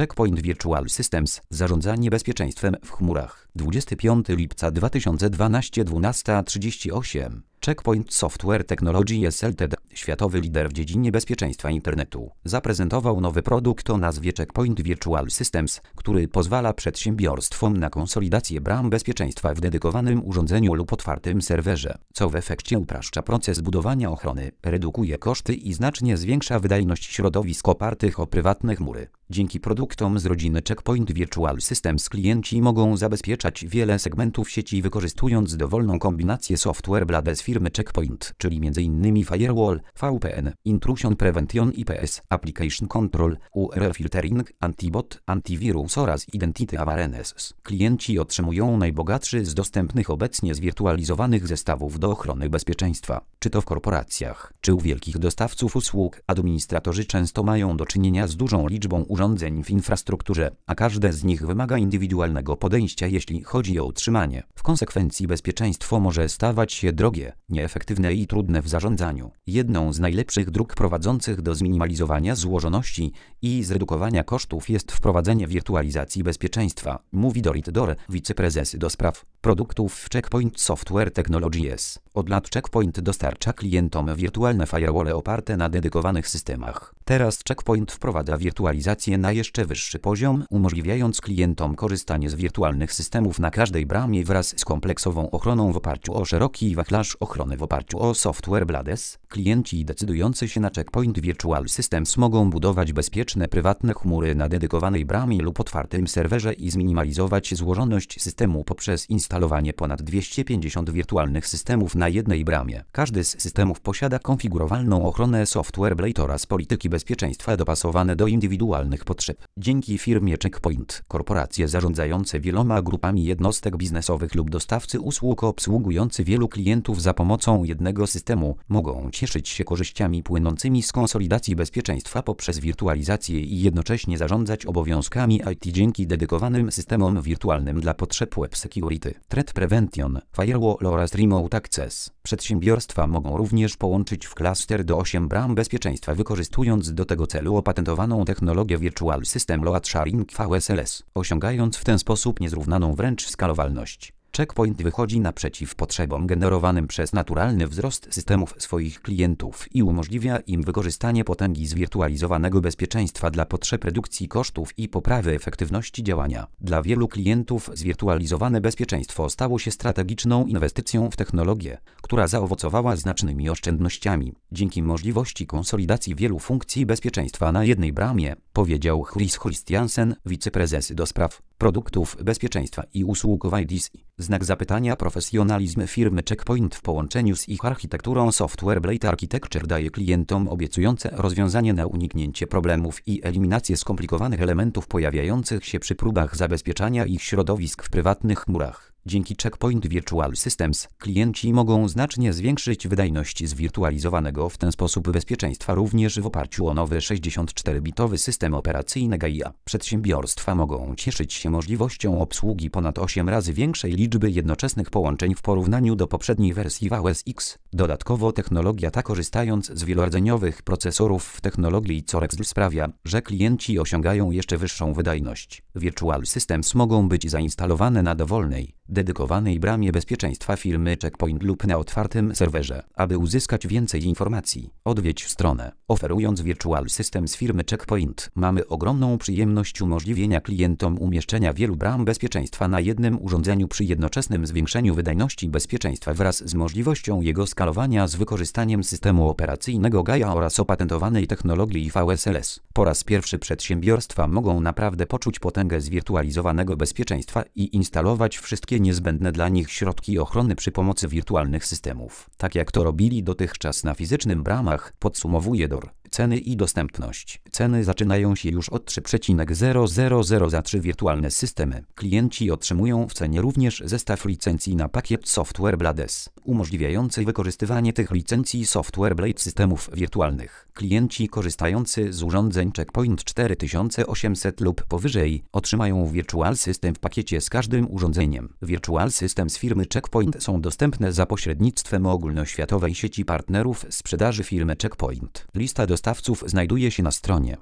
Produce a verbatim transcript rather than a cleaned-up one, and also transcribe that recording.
Checkpoint Virtual Systems. Zarządzanie bezpieczeństwem w chmurach. dwudziestego piątego lipca dwa tysiące dwunastego, dwunasta trzydzieści osiem. Checkpoint Software Technologies Limited, światowy lider w dziedzinie bezpieczeństwa internetu, zaprezentował nowy produkt o nazwie Checkpoint Virtual Systems, który pozwala przedsiębiorstwom na konsolidację bram bezpieczeństwa w dedykowanym urządzeniu lub otwartym serwerze, co w efekcie upraszcza proces budowania ochrony, redukuje koszty i znacznie zwiększa wydajność środowisk opartych o prywatne chmury. Dzięki produktom z rodziny Checkpoint Virtual Systems klienci mogą zabezpieczać wiele segmentów sieci wykorzystując dowolną kombinację software blades firmy Checkpoint, czyli między innymi Firewall, V P N, Intrusion Prevention I P S, Application Control, U R L Filtering, Antibot, Antivirus oraz Identity Awareness. Klienci otrzymują najbogatszy z dostępnych obecnie zwirtualizowanych zestawów do ochrony bezpieczeństwa. Czy to w korporacjach, czy u wielkich dostawców usług, administratorzy często mają do czynienia z dużą liczbą urządzeń w infrastrukturze, a każde z nich wymaga indywidualnego podejścia, jeśli chodzi o utrzymanie. W konsekwencji bezpieczeństwo może stawać się drogie, nieefektywne i trudne w zarządzaniu. Jedną z najlepszych dróg prowadzących do zminimalizowania złożoności i zredukowania kosztów jest wprowadzenie wirtualizacji bezpieczeństwa, mówi Dorit Dor, wiceprezes do spraw produktów w Checkpoint Software Technologies. Od lat Checkpoint dostarcza klientom wirtualne firewall oparte na dedykowanych systemach. Teraz Checkpoint wprowadza wirtualizację na jeszcze wyższy poziom, umożliwiając klientom korzystanie z wirtualnych systemów na każdej bramie wraz z kompleksową ochroną w oparciu o szeroki wachlarz ochrony w oparciu o software blades. Klienci decydujący się na Checkpoint Virtual Systems mogą budować bezpieczne prywatne chmury na dedykowanej bramie lub otwartym serwerze i zminimalizować złożoność systemu poprzez instalowanie ponad dwieście pięćdziesiąt wirtualnych systemów na jednej bramie. Każdy z systemów posiada konfigurowalną ochronę software blade oraz polityki bezpieczeństwa dopasowane do indywidualnych potrzeb. Dzięki firmie Checkpoint, korporacje zarządzające wieloma grupami jednostek biznesowych lub dostawcy usług obsługujący wielu klientów za pomocą jednego systemu mogą cieszyć się korzyściami płynącymi z konsolidacji bezpieczeństwa poprzez wirtualizację i jednocześnie zarządzać obowiązkami I T dzięki dedykowanym systemom wirtualnym dla potrzeb web security, threat prevention, firewall oraz remote access. Przedsiębiorstwa mogą również połączyć w klaster do osiem bram bezpieczeństwa, wykorzystując do tego celu opatentowaną technologię Virtual System Load Sharing V S L S, osiągając w ten sposób niezrównaną wręcz skalowalność. Checkpoint wychodzi naprzeciw potrzebom generowanym przez naturalny wzrost systemów swoich klientów i umożliwia im wykorzystanie potęgi zwirtualizowanego bezpieczeństwa dla potrzeb redukcji kosztów i poprawy efektywności działania. Dla wielu klientów zwirtualizowane bezpieczeństwo stało się strategiczną inwestycją w technologię, która zaowocowała znacznymi oszczędnościami. Dzięki możliwości konsolidacji wielu funkcji bezpieczeństwa na jednej bramie, powiedział Chris Christiansen, wiceprezes do spraw produktów bezpieczeństwa i usług w I D C. Znak zapytania. Profesjonalizm firmy Checkpoint w połączeniu z ich architekturą Software Blade Architecture daje klientom obiecujące rozwiązanie na uniknięcie problemów i eliminację skomplikowanych elementów pojawiających się przy próbach zabezpieczania ich środowisk w prywatnych chmurach. Dzięki Checkpoint Virtual Systems klienci mogą znacznie zwiększyć wydajność zwirtualizowanego w ten sposób bezpieczeństwa również w oparciu o nowy sześćdziesiąt cztery bitowy system operacyjny G I A. Przedsiębiorstwa mogą cieszyć się możliwością obsługi ponad osiem razy większej liczby jednoczesnych połączeń w porównaniu do poprzedniej wersji W S X. Dodatkowo technologia ta, korzystając z wielordzeniowych procesorów w technologii Corex sprawia, że klienci osiągają jeszcze wyższą wydajność. Virtual Systems mogą być zainstalowane na dowolnej, dedykowanej bramie bezpieczeństwa firmy Checkpoint lub na otwartym serwerze. Aby uzyskać więcej informacji, odwiedź stronę. Oferując Virtual Systems firmy Checkpoint, mamy ogromną przyjemność umożliwienia klientom umieszczenia wielu bram bezpieczeństwa na jednym urządzeniu przy jednoczesnym zwiększeniu wydajności bezpieczeństwa wraz z możliwością jego skalowania z wykorzystaniem systemu operacyjnego G I A oraz opatentowanej technologii V S L S. Po raz pierwszy przedsiębiorstwa mogą naprawdę poczuć potęgę zwirtualizowanego bezpieczeństwa i instalować wszystkie niezbędne dla nich środki ochrony przy pomocy wirtualnych systemów, tak jak to robili dotychczas na fizycznym bramach, podsumowuje Dor. Ceny i dostępność. Ceny zaczynają się już od trzy przecinek zero zero zero za trzy wirtualne systemy. Klienci otrzymują w cenie również zestaw licencji na pakiet Software Blades, umożliwiający wykorzystywanie tych licencji Software Blade systemów wirtualnych. Klienci korzystający z urządzeń Checkpoint cztery tysiące osiemset lub powyżej otrzymają Virtual System w pakiecie z każdym urządzeniem. Virtual System z firmy Checkpoint są dostępne za pośrednictwem ogólnoświatowej sieci partnerów sprzedaży firmy Checkpoint. Lista dostawców znajduje się na stronie.